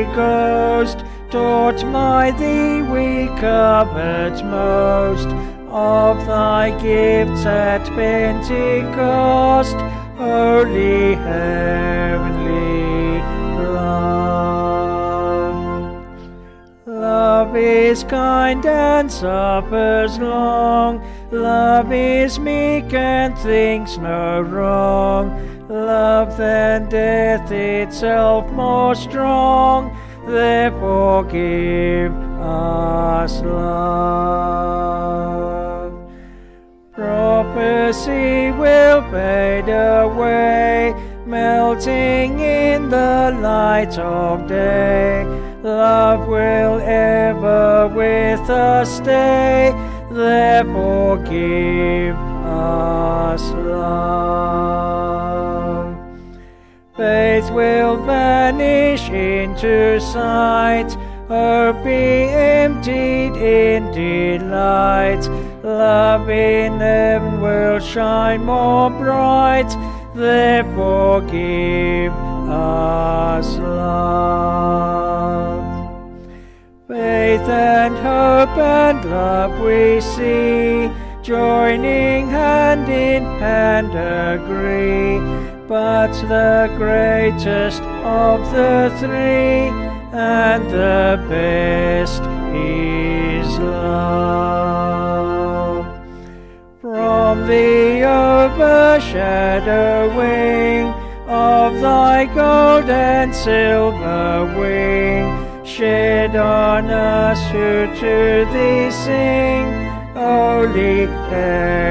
Ghost, taught by thee we covet most of thy gifts at Pentecost, holy heavenly love. Love is kind and suffers long, love is meek and thinks no wrong, love than death itself more strong, therefore give us love. Prophecy will fade away, melting in the light of day. Love will ever with us stay, therefore give us love. Faith will vanish into sight, hope be emptied in delight. Love in heaven will shine more bright, therefore give us love. Faith and hope and love we see, joining hand in hand agree, but the greatest of the three and the best is love. From the overshadowing of thy gold and silver wing, shed on us who to thee sing, holy